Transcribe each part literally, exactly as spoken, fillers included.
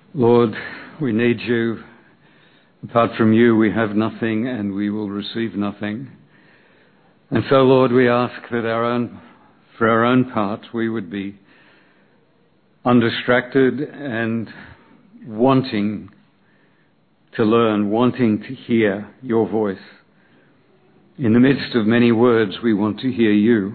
Lord, we need you. Apart from you, we have nothing and we will receive nothing. And so, Lord, we ask that our own, for our own part, we would be undistracted and wanting to learn, wanting to hear your voice. In the midst of many words, we want to hear you.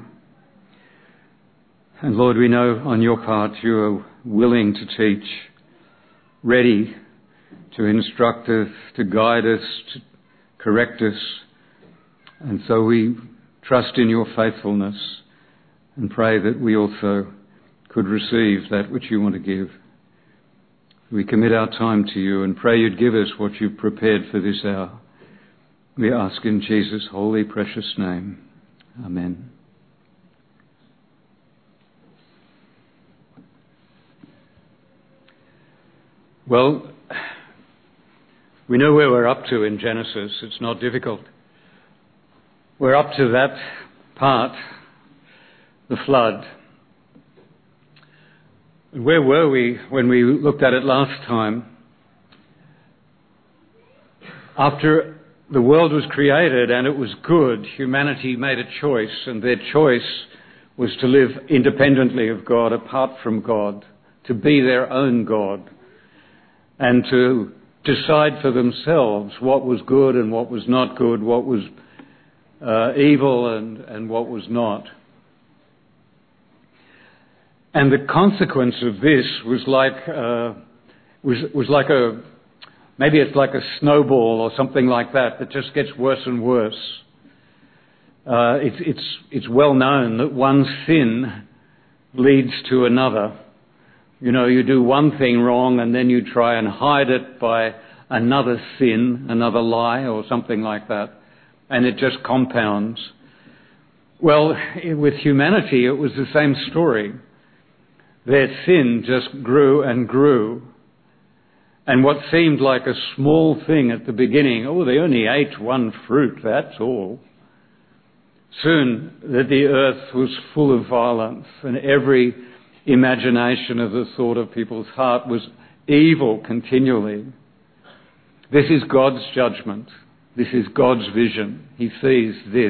And Lord, we know on your part you are willing to teach, ready to instruct us, to guide us, to correct us. And so we trust in your faithfulness and pray that we also could receive that which you want to give. We commit our time to you and pray you'd give us what you've prepared for this hour. We ask in Jesus' holy, precious name. Amen. Well, we know where we're up to in Genesis. It's not difficult. We're up to that part, the flood. Where were we when we looked at it last time? After the world was created and it was good, humanity made a choice, and their choice was to live independently of God, apart from God, to be their own God, and to decide for themselves what was good and what was not good, what was uh, evil and, and what was not. And the consequence of this was like uh, was was like a maybe it's like a snowball or something like that that just gets worse and worse. Uh, it's it's it's well known that one sin leads to another. You know, you do one thing wrong and then you try and hide it by another sin, another lie or something like that, and it just compounds. Well, with humanity, it was the same story. Their sin just grew and grew. And what seemed like a small thing at the beginning, oh, they only ate one fruit, that's all. Soon that the earth was full of violence, and every imagination of the thought of people's heart was evil continually. This is God's judgment. This is God's vision. He sees this.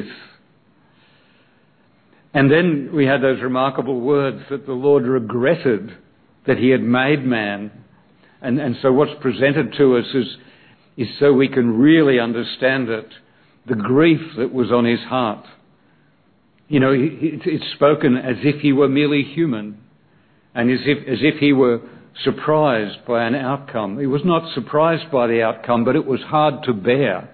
And then we had those remarkable words that the Lord regretted that he had made man. And, and so what's presented to us is, is so we can really understand it, the grief that was on his heart. You know, he, it's spoken as if he were merely human, and as if, as if he were surprised by an outcome. He was not surprised by the outcome, but it was hard to bear.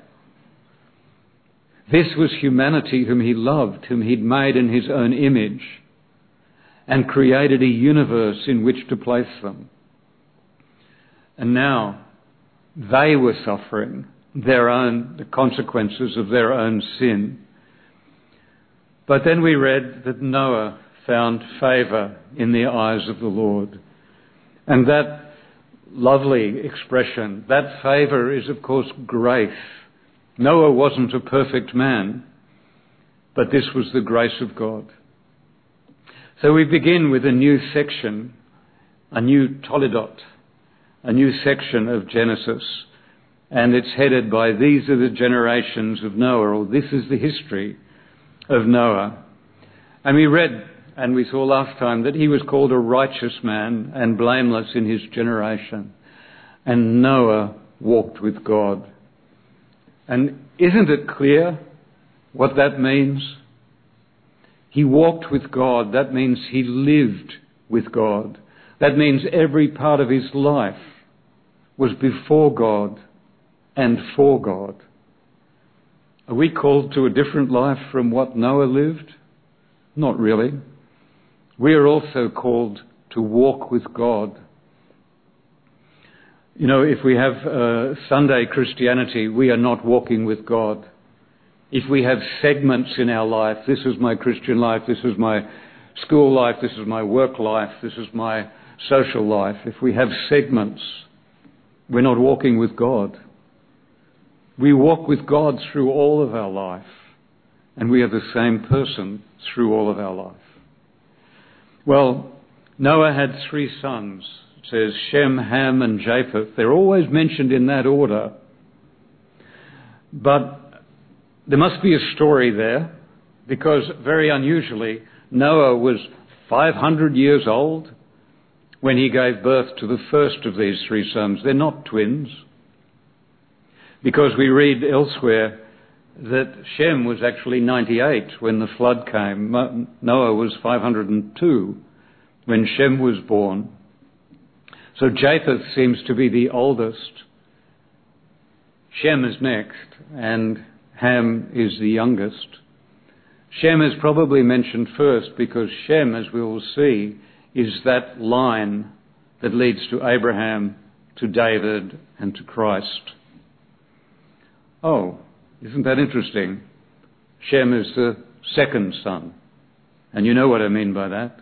This was humanity whom he loved, whom he'd made in his own image, and created a universe in which to place them. And now they were suffering their own, the consequences of their own sin. But then we read that Noah found favour in the eyes of the Lord. And that lovely expression, that favour is of course grace. Noah wasn't a perfect man, but this was the grace of God. So we begin with a new section, a new Toledot, a new section of Genesis, and it's headed by these are the generations of Noah, or this is the history of Noah. And we read, and we saw last time, that he was called a righteous man and blameless in his generation. And Noah walked with God. And isn't it clear what that means? He walked with God. That means he lived with God. That means every part of his life was before God and for God. Are we called to a different life from what Noah lived? Not really. We are also called to walk with God. You know, if we have uh, Sunday Christianity, we are not walking with God. If we have segments in our life, this is my Christian life, this is my school life, this is my work life, this is my social life. If we have segments, we're not walking with God. We walk with God through all of our life, and we are the same person through all of our life. Well, Noah had three sons, It says Shem, Ham and Japheth. They're always mentioned in that order. But there must be a story there, because very unusually, Noah was five hundred years old when he gave birth to the first of these three sons. They're not twins, because we read elsewhere that Shem was actually ninety-eight when the flood came. Noah was five hundred two when Shem was born. So Japheth seems to be the oldest. Shem is next, and Ham is the youngest. Shem is probably mentioned first because Shem, as we will see, is that line that leads to Abraham, to David, and to Christ. Oh, isn't that interesting? Shem is the second son. And you know what I mean by that.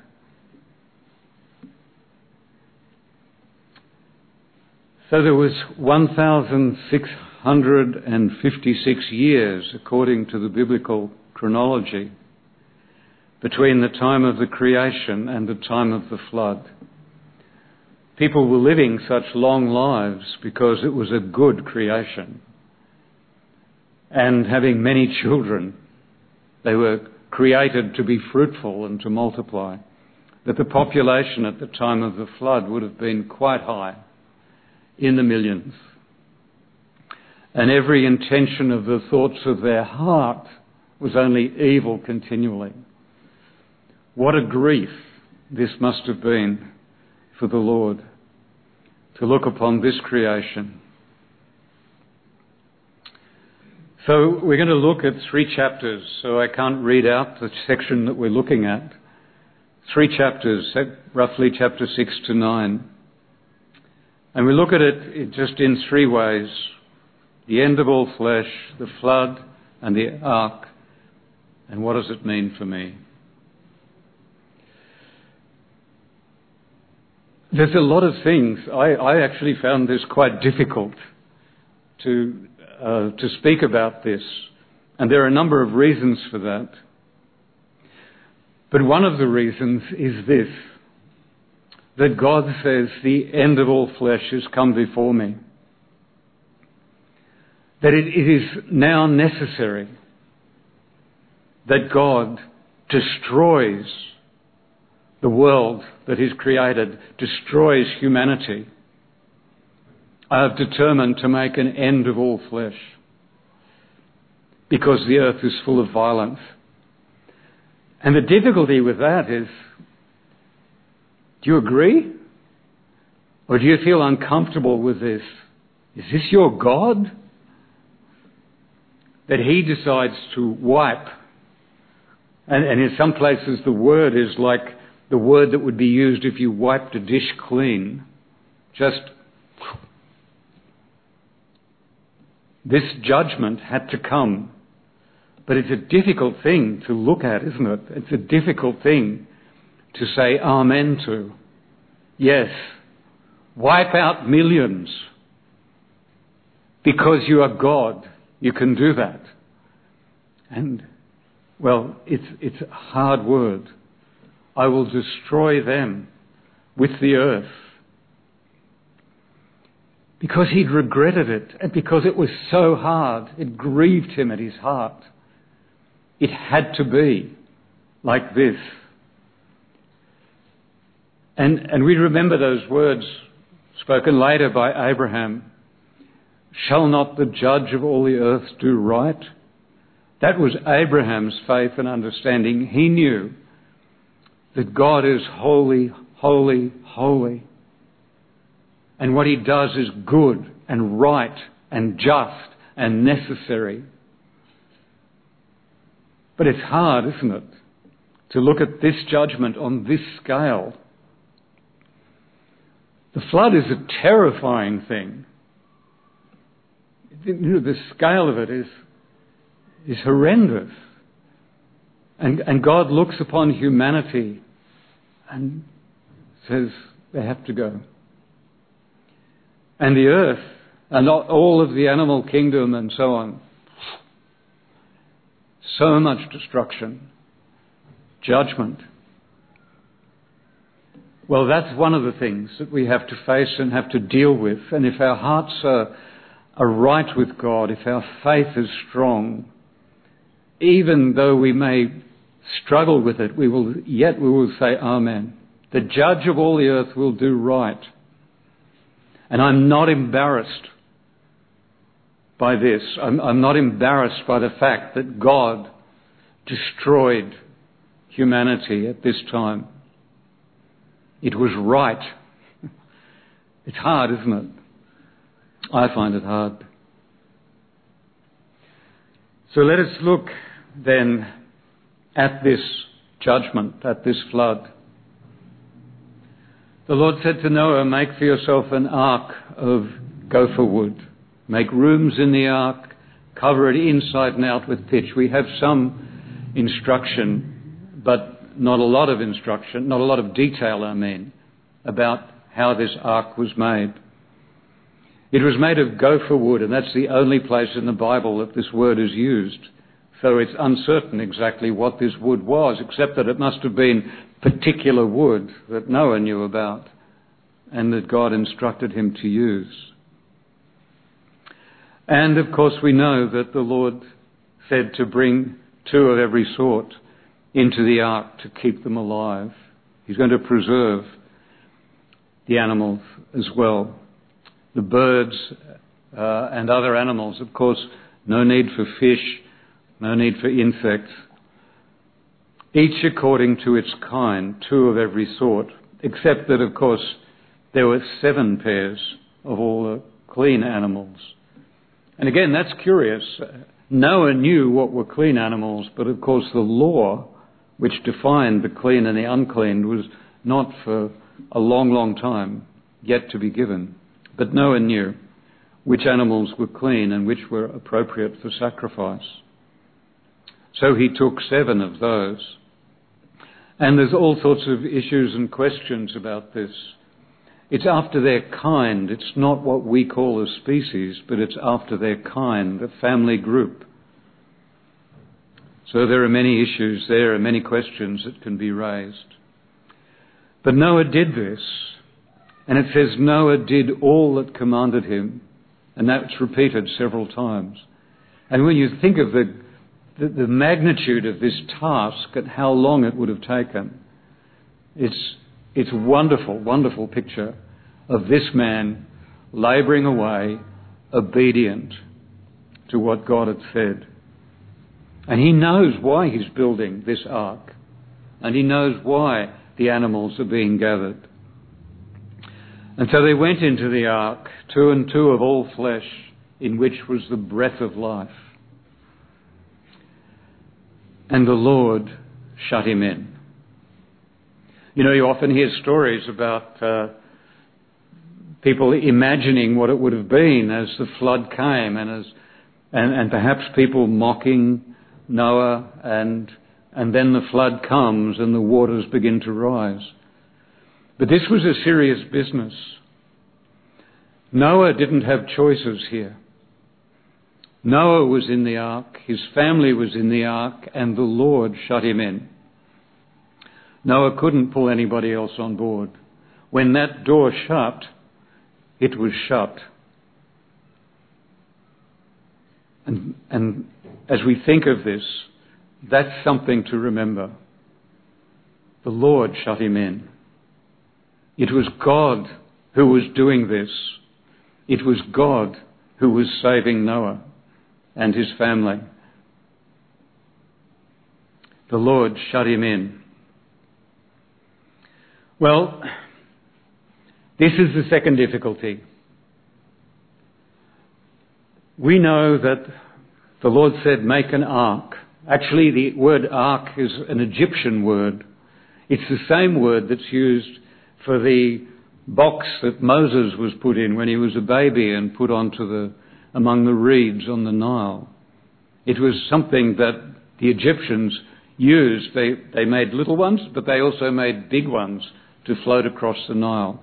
So there was one thousand six hundred fifty-six years, according to the biblical chronology, between the time of the creation and the time of the flood. People were living such long lives because it was a good creation. And having many children, they were created to be fruitful and to multiply. But the population at the time of the flood would have been quite high, in the millions. And every intention of the thoughts of their heart was only evil continually. What a grief this must have been for the Lord, to look upon this creation. So we're going to look at three chapters, so I can't read out the section that we're looking at. Three chapters, roughly chapter six to nine. And we look at it just in three ways: the end of all flesh, the flood, and the ark. And what does it mean for me? There's a lot of things. I, I actually found this quite difficult to uh, to speak about this. And there are a number of reasons for that. But one of the reasons is this: that God says, the end of all flesh has come before me. That it, it is now necessary that God destroys the world that He's created, destroys humanity. I have determined to make an end of all flesh because the earth is full of violence. And the difficulty with that is, do you agree? Or do you feel uncomfortable with this? Is this your God? That He decides to wipe. And, and in some places the word is like the word that would be used if you wiped a dish clean. Just, this judgment had to come. But it's a difficult thing to look at, isn't it? It's a difficult thing to say amen to. Yes, wipe out millions. Because you are God, you can do that. And, well, it's, it's a hard word. I will destroy them with the earth. Because He'd regretted it, and because it was so hard, it grieved Him at His heart. It had to be like this. And, and we remember those words spoken later by Abraham. Shall not the judge of all the earth do right? That was Abraham's faith and understanding. He knew that God is holy, holy, holy. And what He does is good and right and just and necessary. But it's hard, isn't it, to look at this judgment on this scale. The flood is a terrifying thing. You know, the scale of it is, is horrendous. And, and God looks upon humanity and says they have to go. And the earth and all of the animal kingdom and so on. So much destruction, judgment. Well, that's one of the things that we have to face and have to deal with. And if our hearts are, are right with God, if our faith is strong, even though we may struggle with it, we will yet we will say, Amen. The judge of all the earth will do right. And I'm not embarrassed by this. I'm, I'm not embarrassed by the fact that God destroyed humanity at this time. It was right. It's hard, isn't it? I find it hard. So let us look then at this judgment, at this flood. The Lord said to Noah, make for yourself an ark of gopher wood. Make rooms in the ark, cover it inside and out with pitch. We have some instruction, but not a lot of instruction, not a lot of detail, I mean, about how this ark was made. It was made of gopher wood, and that's the only place in the Bible that this word is used. So it's uncertain exactly what this wood was, except that it must have been particular wood that Noah knew about and that God instructed him to use. And of course we know that the Lord said to bring two of every sort into the ark to keep them alive. He's going to preserve the animals as well. The birds uh, and other animals, of course, no need for fish, no need for insects. Each according to its kind, two of every sort, except that, of course, there were seven pairs of all the clean animals. And again, that's curious. Noah knew what were clean animals, but of course the law which defined the clean and the unclean was not for a long, long time yet to be given. But Noah knew which animals were clean and which were appropriate for sacrifice. So he took seven of those. And there's all sorts of issues and questions about this. It's after their kind. It's not what we call a species, but it's after their kind, a family group. So there are many issues there and many questions that can be raised. But Noah did this, and it says Noah did all that commanded him, and that's repeated several times. And when you think of the, the, the magnitude of this task and how long it would have taken, it's, it's a wonderful, wonderful picture of this man labouring away, obedient to what God had said. And he knows why he's building this ark. And he knows why the animals are being gathered. And so they went into the ark, two and two of all flesh, in which was the breath of life. And the Lord shut him in. You know, you often hear stories about uh, people imagining what it would have been as the flood came, and as and, and perhaps people mocking Noah, and and then the flood comes and the waters begin to rise. But this was a serious business. Noah didn't have choices here. Noah was in the ark, his family was in the ark, and the Lord shut him in. Noah couldn't pull anybody else on board. When that door shut, it was shut. And, and as we think of this, that's something to remember. The Lord shut him in. It was God who was doing this. It was God who was saving Noah and his family. The Lord shut him in. Well, this is the second difficulty. We know that the Lord said, make an ark. Actually, the word ark is an Egyptian word. It's the same word that's used for the box that Moses was put in when he was a baby and put onto the among the reeds on the Nile. It was something that the Egyptians used. They, they made little ones, but they also made big ones to float across the Nile.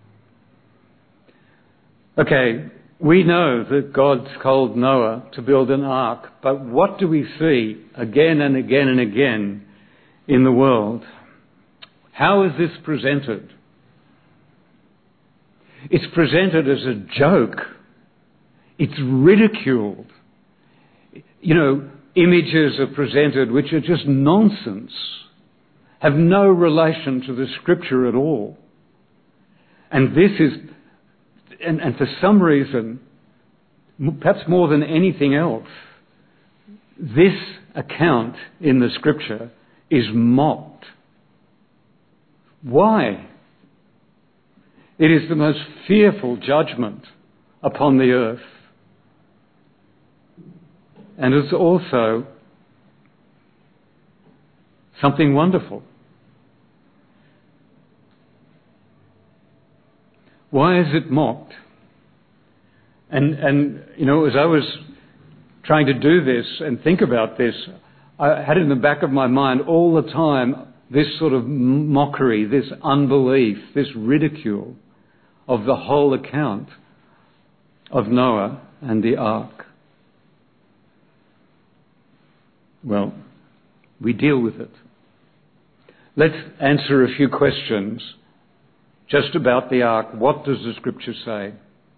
Okay, we know that God told Noah to build an ark, but what do we see again and again and again in the world? How is this presented? It's presented as a joke. It's ridiculed. You know, images are presented which are just nonsense, have no relation to the Scripture at all. And this is, and, and for some reason, perhaps more than anything else, this account in the Scripture is mocked. Why? It is the most fearful judgment upon the earth. And it's also something wonderful. Why is it mocked? And, and, you know, as I was trying to do this and think about this, I had in the back of my mind all the time this sort of mockery, this unbelief, this ridicule of the whole account of Noah and the ark. Well, we deal with it. Let's answer a few questions just about the ark. What does the Scripture say?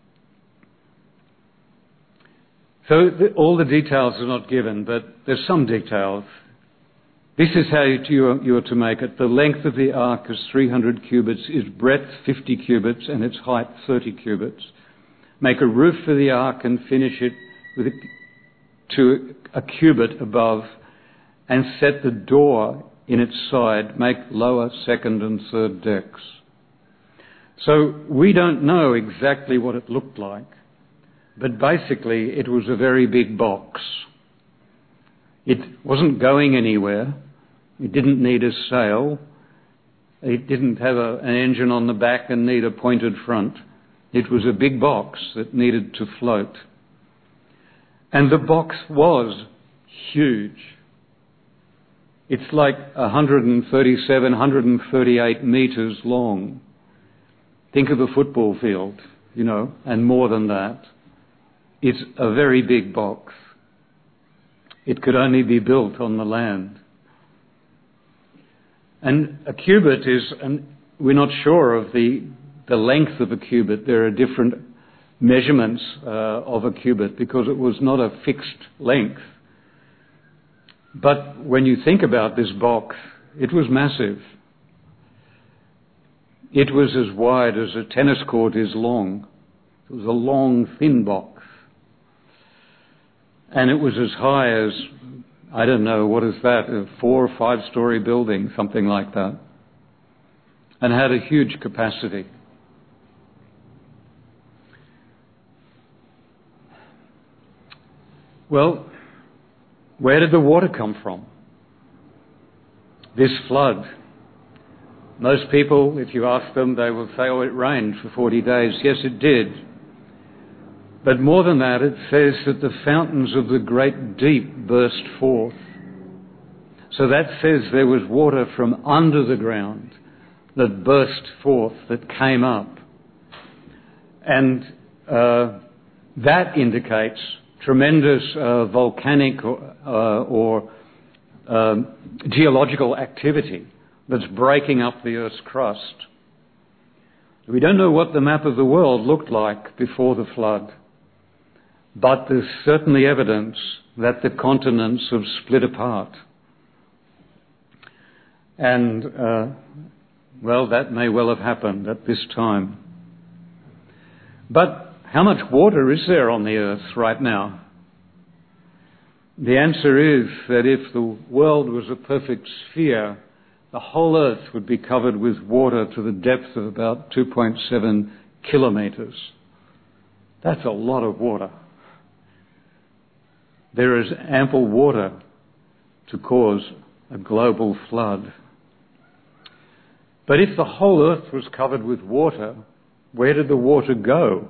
So the, all the details are not given, but there's some details. This is how you are, you are to make it. The length of the ark is three hundred cubits, its breadth fifty cubits, and its height thirty cubits. Make a roof for the ark and finish it with a, to a cubit above, and set the door in its side. Make lower, second and third decks. So we don't know exactly what it looked like, but basically it was a very big box. It wasn't going anywhere. It didn't need a sail. It didn't have a, an engine on the back and need a pointed front. It was a big box that needed to float. And the box was huge. It's like one hundred thirty-seven, one hundred thirty-eight metres long. Think of a football field, you know, and more than that. It's a very big box. It could only be built on the land. And a cubit is, and we're not sure of the, the length of a cubit. There are different measurements uh, of a cubit because it was not a fixed length. But when you think about this box, it was massive. It was as wide as a tennis court is long. It was a long, thin box. And it was as high as, I don't know, what is that, a four or five-story building, something like that, and had a huge capacity. Well, where did the water come from? This flood. Most people, if you ask them, they will say, oh, it rained for forty days. Yes, it did. But more than that, it says that the fountains of the great deep burst forth. So that says there was water from under the ground that burst forth, that came up. And uh, that indicates tremendous uh, volcanic or, uh, or uh, geological activity that's breaking up the Earth's crust. We don't know what the map of the world looked like before the flood, but there's certainly evidence that the continents have split apart. And, uh, well, that may well have happened at this time. But how much water is there on the earth right now? The answer is that if the world was a perfect sphere, the whole earth would be covered with water to the depth of about two point seven kilometres. That's a lot of water. There is ample water to cause a global flood. But if the whole earth was covered with water, where did the water go?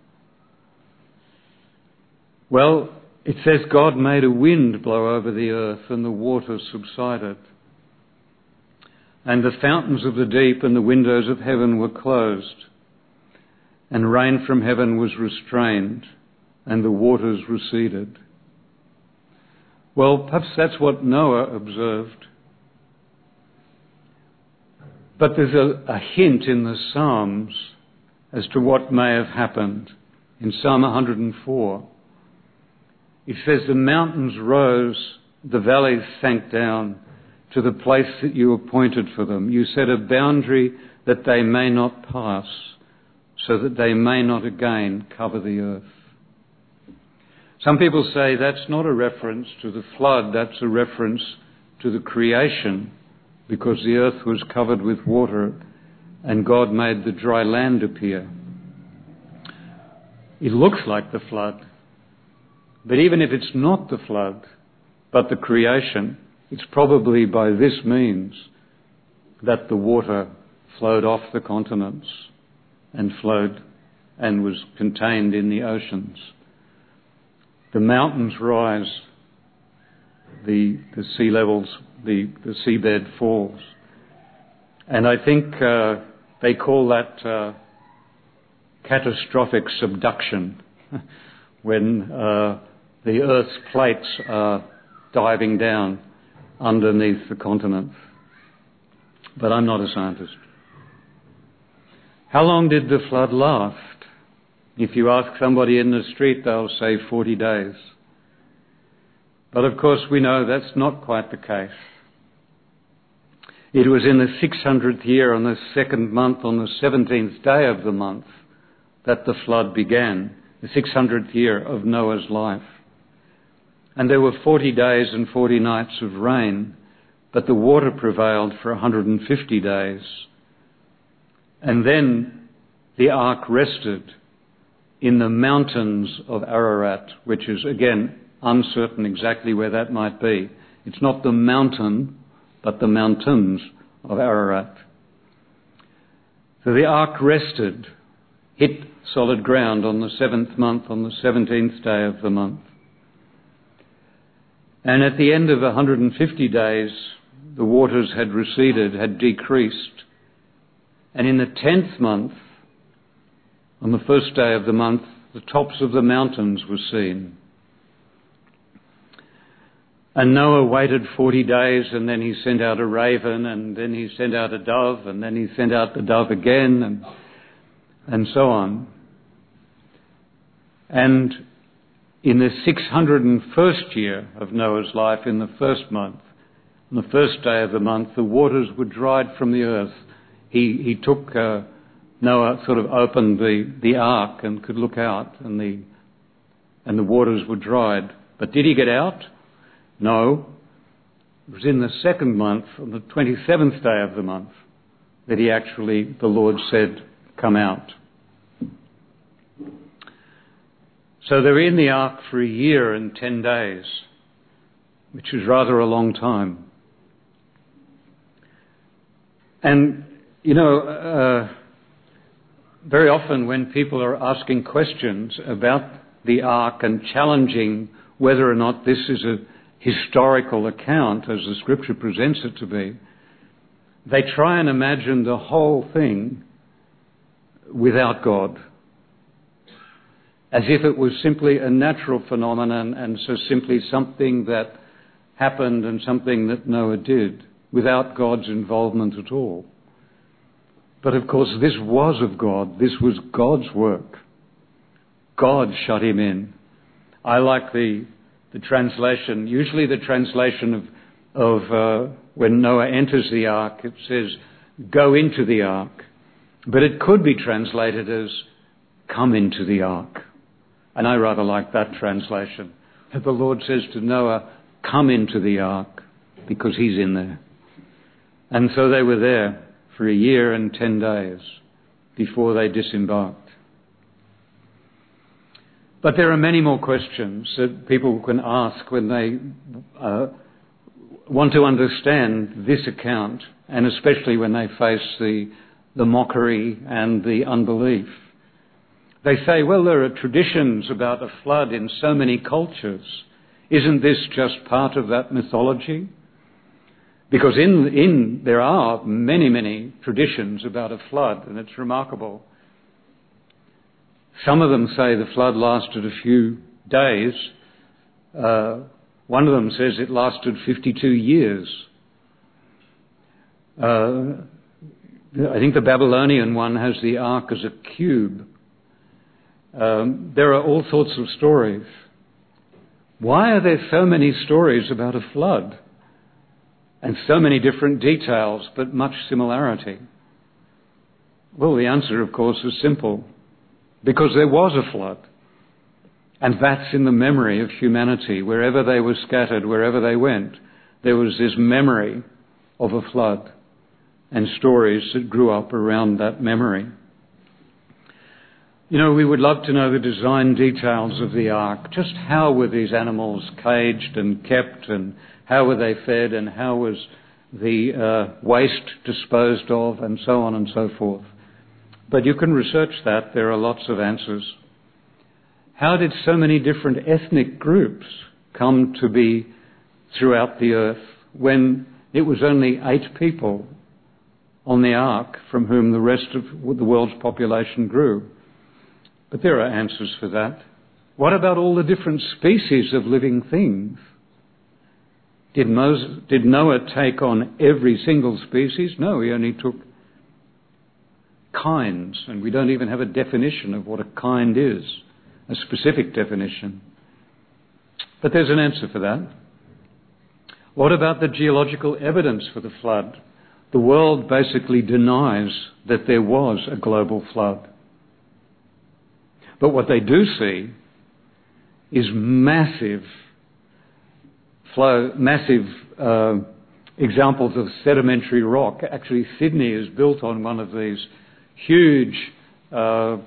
Well, it says God made a wind blow over the earth and the water subsided. And the fountains of the deep and the windows of heaven were closed. And rain from heaven was restrained and the waters receded. Well, perhaps that's what Noah observed. But there's a, a hint in the Psalms as to what may have happened. In Psalm one hundred four, it says, the mountains rose, the valleys sank down to the place that you appointed for them. You set a boundary that they may not pass, so that they may not again cover the earth. Some people say that's not a reference to the flood, that's a reference to the creation, because the earth was covered with water and God made the dry land appear. It looks like the flood, but even if it's not the flood, but the creation, it's probably by this means that the water flowed off the continents and flowed and was contained in the oceans. The mountains rise, the, the sea levels, the, the seabed falls. And I think uh, they call that uh, catastrophic subduction, when uh, the Earth's plates are diving down underneath the continent. But I'm not a scientist. How long did the flood last? If you ask somebody in the street, they'll say forty days. But of course we know that's not quite the case. It was in the six hundredth year, on the second month, on the seventeenth day of the month, that the flood began, the six hundredth year of Noah's life. And there were forty days and forty nights of rain, but the water prevailed for one hundred fifty days. And then the ark rested in the mountains of Ararat, which is, again, uncertain exactly where that might be. It's not the mountain, but the mountains of Ararat. So the ark rested, hit solid ground on the seventh month, on the seventeenth day of the month. And at the end of one hundred fifty days, the waters had receded, had decreased. And in the tenth month, on the first day of the month, the tops of the mountains were seen. And Noah waited forty days, and then he sent out a raven, and then he sent out a dove, and then he sent out the dove again, and, and so on. And in the six hundred first year of Noah's life, in the first month, on the first day of the month, the waters were dried from the earth. He, he took... Uh, Noah sort of opened the, the ark and could look out, and the and the waters were dried. But did he get out? No. It was in the second month, on the twenty-seventh day of the month, that he actually, the Lord said, come out. So they were in the ark for a year and ten days, which is rather a long time. And, you know... Uh, Very often when people are asking questions about the ark and challenging whether or not this is a historical account as the scripture presents it to be, they try and imagine the whole thing without God, as if it was simply a natural phenomenon and so simply something that happened and something that Noah did without God's involvement at all. But of course, this was of God. This was God's work. God shut him in. I like the the translation. Usually, the translation of of uh, when Noah enters the ark, it says, "Go into the ark," but it could be translated as "Come into the ark," and I rather like that translation. That the Lord says to Noah, "Come into the ark," because he's in there, and so they were there for a year and ten days before they disembarked. But there are many more questions that people can ask when they uh, want to understand this account, and especially when they face the, the mockery and the unbelief. They say, well, there are traditions about a flood in so many cultures. Isn't this just part of that mythology? Because in, in there are many, many traditions about a flood, and it's remarkable. Some of them say the flood lasted a few days. Uh, one of them says it lasted fifty-two years. Uh, I think the Babylonian one has the ark as a cube. Um, there are all sorts of stories. Why are there so many stories about a flood? And so many different details, but much similarity? Well, the answer, of course, is simple. Because there was a flood. And that's in the memory of humanity. Wherever they were scattered, wherever they went, there was this memory of a flood and stories that grew up around that memory. You know, we would love to know the design details of the ark. Just how were these animals caged and kept, and how were they fed, and how was the uh, waste disposed of, and so on and so forth. But you can research that. There are lots of answers. How did so many different ethnic groups come to be throughout the earth when it was only eight people on the ark from whom the rest of the world's population grew? But there are answers for that. What about all the different species of living things? Did Moses, did Noah take on every single species? No, he only took kinds, and we don't even have a definition of what a kind is, a specific definition. But there's an answer for that. What about the geological evidence for the flood? The world basically denies that there was a global flood. But what they do see is massive flow, massive uh, examples of sedimentary rock. Actually, Sydney is built on one of these huge. Uh,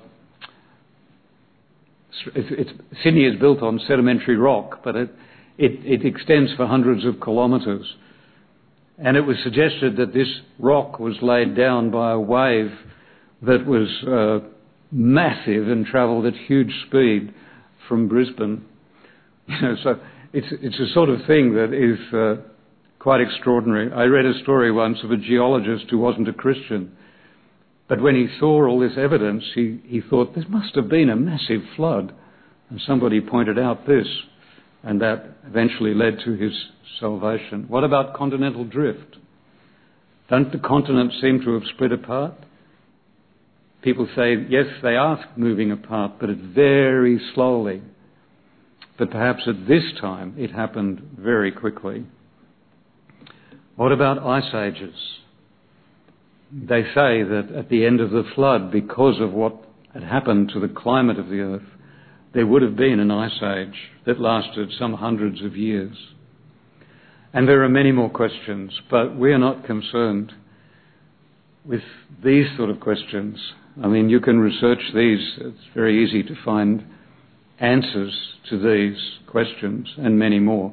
it's, it's, Sydney is built on sedimentary rock, but it, it, it extends for hundreds of kilometres. And it was suggested that this rock was laid down by a wave that was Uh, massive and travelled at huge speed from Brisbane. You know, so it's it's a sort of thing that is uh, quite extraordinary. I read a story once of a geologist who wasn't a Christian, but when he saw all this evidence, he, he thought there must have been a massive flood, and somebody pointed out this, and that eventually led to his salvation. What about continental drift? Don't the continents seem to have split apart? People say, yes, they are moving apart, but it's very slowly. But perhaps at this time it happened very quickly. What about ice ages? They say that at the end of the flood, because of what had happened to the climate of the earth, there would have been an ice age that lasted some hundreds of years. And there are many more questions, but we are not concerned with these sort of questions. I mean, you can research these. It's very easy to find answers to these questions and many more.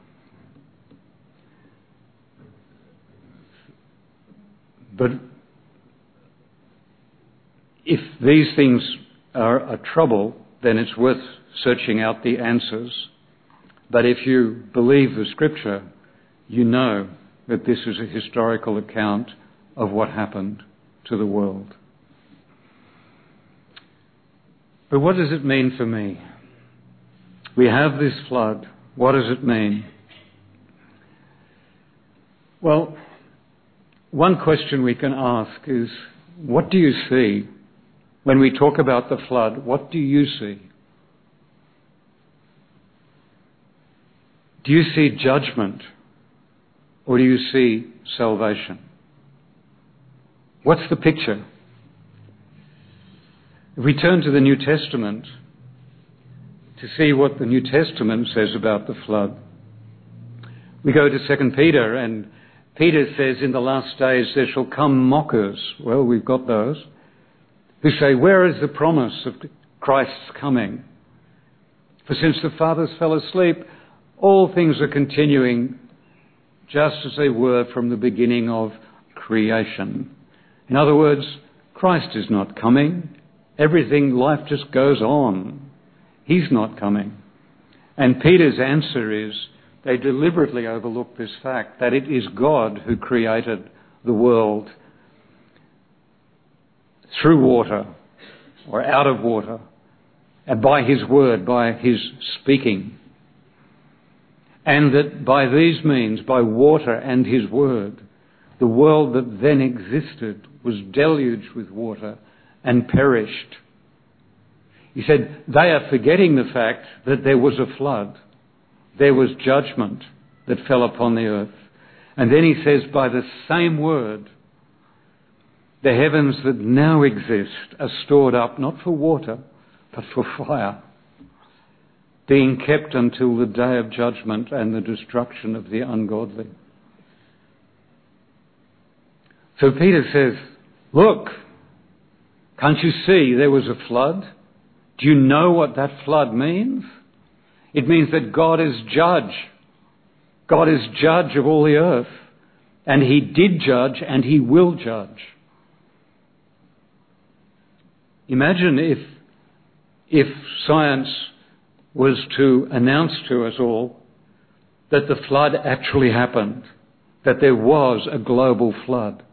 But if these things are a trouble, then it's worth searching out the answers. But if you believe the Scripture, you know that this is a historical account of what happened to the world. But what does it mean for me? We have this flood. What does it mean? Well, one question we can ask is, what do you see? When we talk about the flood, what do you see? Do you see judgment, or do you see salvation? What's the picture? If we turn to the New Testament to see what the New Testament says about the flood, we go to Second Peter, and Peter says, in the last days there shall come mockers. Well, we've got those, who say, where is the promise of Christ's coming? For since the fathers fell asleep, all things are continuing just as they were from the beginning of creation. In other words, Christ is not coming. Everything, life just goes on. He's not coming. And Peter's answer is, they deliberately overlook this fact that it is God who created the world through water or out of water, and by his word, by his speaking. And that by these means, by water and his word, the world that then existed was deluged with water and perished. He said, they are forgetting the fact that there was a flood. There was judgment that fell upon the earth. And then he says, by the same word, the heavens that now exist are stored up not for water, but for fire, being kept until the day of judgment and the destruction of the ungodly. So Peter says, look, can't you see there was a flood? Do you know what that flood means? It means that God is judge. God is judge of all the earth. And he did judge and he will judge. Imagine if, if science was to announce to us all that the flood actually happened, that there was a global flood.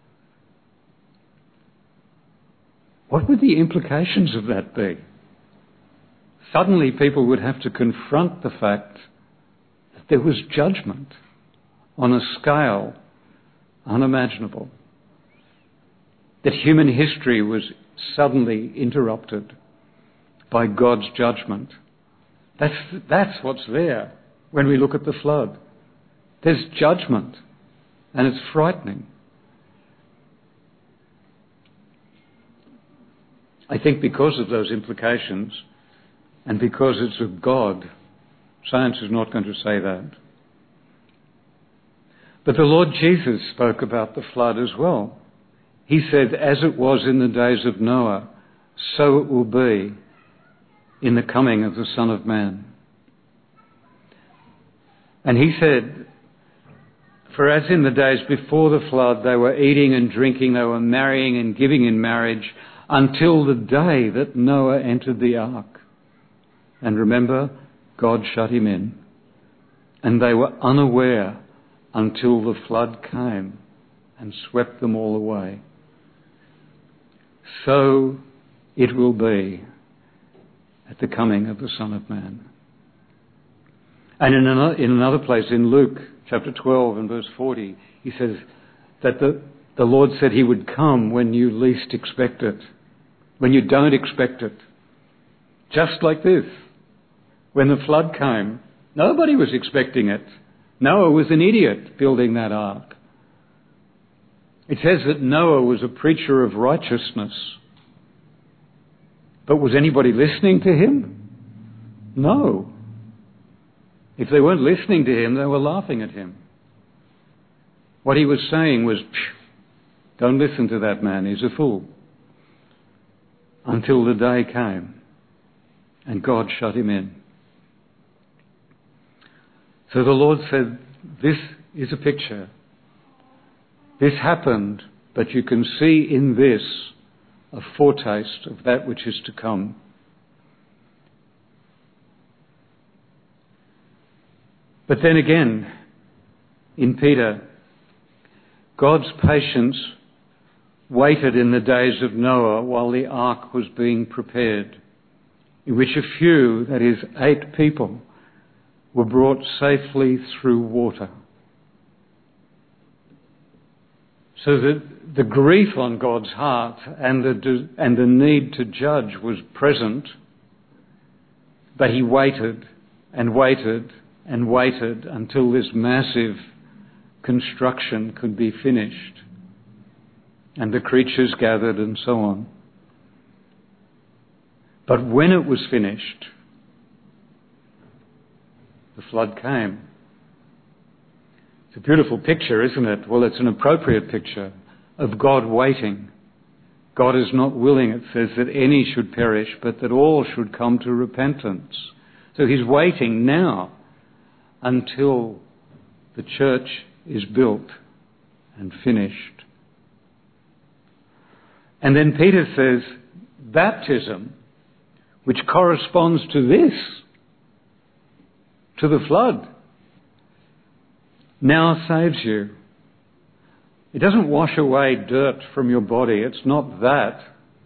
What would the implications of that be? Suddenly people would have to confront the fact that there was judgment on a scale unimaginable. That human history was suddenly interrupted by God's judgment. That's, that's what's there when we look at the flood. There's judgment, and it's frightening. I think because of those implications, and because it's of God, science is not going to say that. But the Lord Jesus spoke about the flood as well. He said, as it was in the days of Noah, so it will be in the coming of the Son of Man. And he said, for as in the days before the flood, they were eating and drinking, they were marrying and giving in marriage, until the day that Noah entered the ark. And remember, God shut him in. And they were unaware until the flood came and swept them all away. So it will be at the coming of the Son of Man. And in another, in another place, in Luke chapter twelve and verse forty, he says that the, the Lord said he would come when you least expect it, when you don't expect it. Just like this. When the flood came, nobody was expecting it. Noah was an idiot building that ark. It says that Noah was a preacher of righteousness. But was anybody listening to him? No. If they weren't listening to him, they were laughing at him. What he was saying was, don't listen to that man, he's a fool. Until the day came and God shut him in. So the Lord said, this is a picture. This happened, but you can see in this a foretaste of that which is to come. But then again, in Peter, God's patience waited in the days of Noah while the ark was being prepared, in which a few, that is, eight people, were brought safely through water. So that the grief on God's heart and the, and the need to judge was present, but he waited and waited and waited until this massive construction could be finished and the creatures gathered and so on. But when it was finished, the flood came. It's a beautiful picture, isn't it? Well, it's an appropriate picture of God waiting. God is not willing, it says, that any should perish, but that all should come to repentance. So he's waiting now until the church is built and finished. And then Peter says, baptism, which corresponds to this, to the flood, now saves you. It doesn't wash away dirt from your body. It's not that.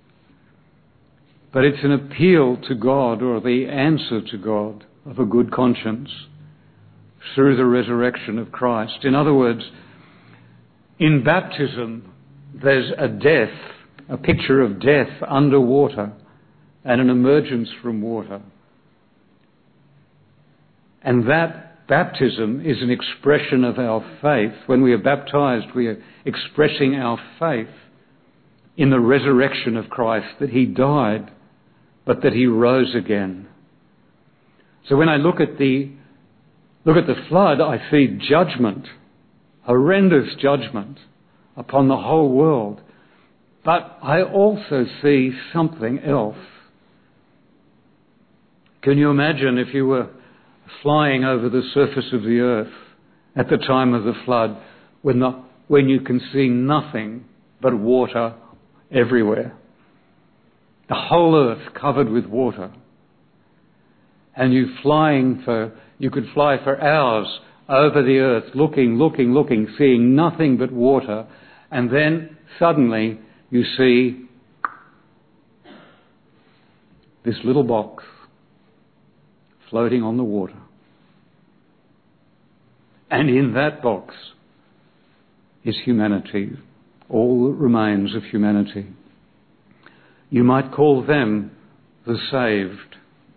But it's an appeal to God, or the answer to God, of a good conscience through the resurrection of Christ. In other words, In baptism, there's a death, a picture of death under water and an emergence from water. And that baptism is an expression of our faith. When we are baptized, we are expressing our faith in the resurrection of Christ, that he died, but that he rose again. So when I look at the look at the flood, I see judgment, horrendous judgment upon the whole world. But I also see something else. Can you imagine if you were flying over the surface of the earth at the time of the flood, when, the, when you can see nothing but water everywhere? The whole earth covered with water. And you flying for, you could fly for hours over the earth, looking, looking, looking, seeing nothing but water. And then suddenly you see this little box floating on the water. And in that box is humanity, all that remains of humanity. You might call them the saved.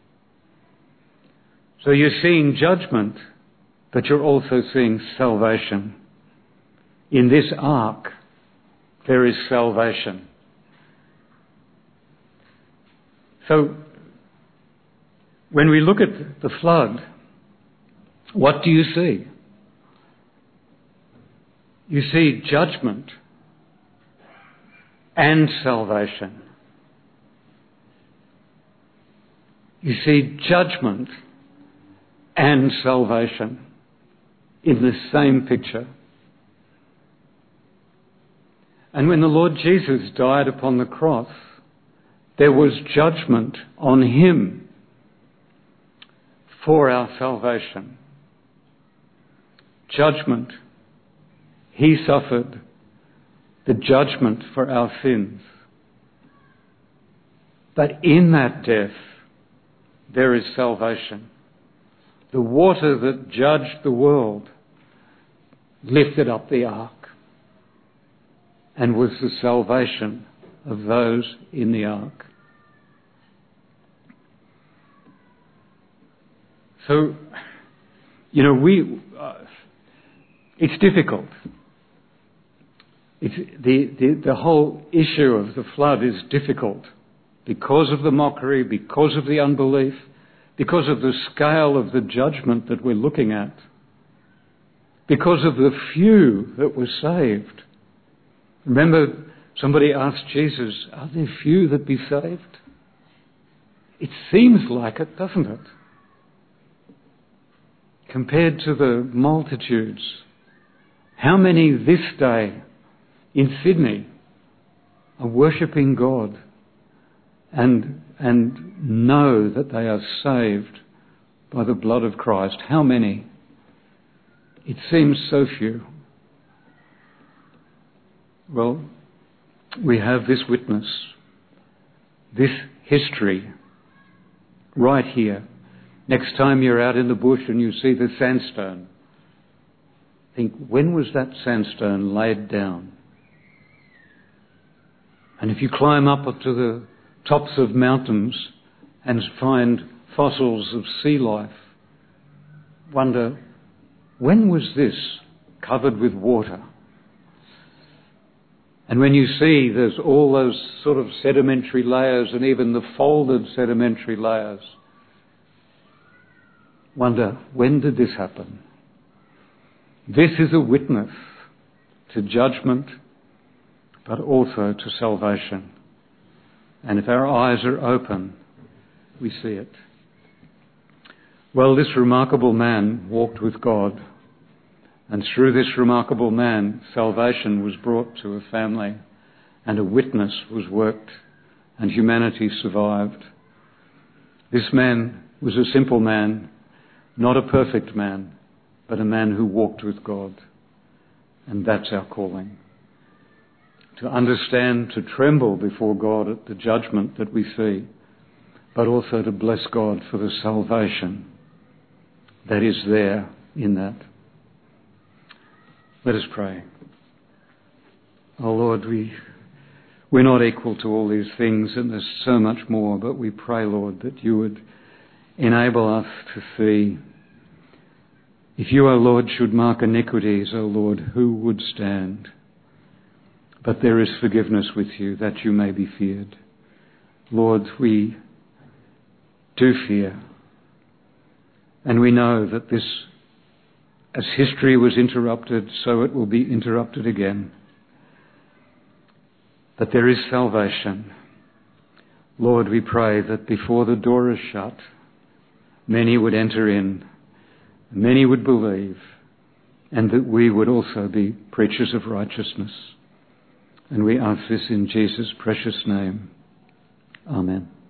So you're seeing judgment, but you're also seeing salvation. In this ark, there is salvation. So, when we look at the flood, what do you see? You see judgment and salvation. You see judgment and salvation in the same picture. And when the Lord Jesus died upon the cross, there was judgment on him for our salvation. Judgment. He suffered the judgment for our sins. But in that death, there is salvation. The water that judged the world lifted up the ark and was the salvation of those in the ark. So, you know, we, uh, it's difficult. It's, the, the, the whole issue of the flood is difficult because of the mockery, because of the unbelief, because of the scale of the judgment that we're looking at, because of the few that were saved. Remember, somebody asked Jesus, are there few that be saved? It seems like it, doesn't it? Compared to the multitudes. How many this day in Sydney are worshipping God and, and know that they are saved by the blood of Christ? How many? It seems so few. Well, we have this witness, this history, right here. Next time you're out in the bush and you see the sandstone, think, when was that sandstone laid down? And if you climb up to the tops of mountains and find fossils of sea life, wonder, when was this covered with water? And when you see there's all those sort of sedimentary layers and even the folded sedimentary layers, wonder, when did this happen? This is a witness to judgment, but also to salvation. And if our eyes are open, we see it. Well, this remarkable man walked with God, and through this remarkable man, salvation was brought to a family, and a witness was worked, and humanity survived. This man was a simple man, not a perfect man, but a man who walked with God. And that's our calling. To understand, to tremble before God at the judgment that we see, but also to bless God for the salvation that is there in that. Let us pray. Oh Lord, we, we're not equal to all these things, and there's so much more, but we pray, Lord, that you would enable us to see. If you, O Lord, should mark iniquities, O Lord, who would stand? But there is forgiveness with you, that you may be feared. Lord, we do fear. And we know that this, as history was interrupted, so it will be interrupted again. But there is salvation. Lord, we pray that before the door is shut, many would enter in, many would believe, and that we would also be preachers of righteousness. And we ask this in Jesus' precious name. Amen.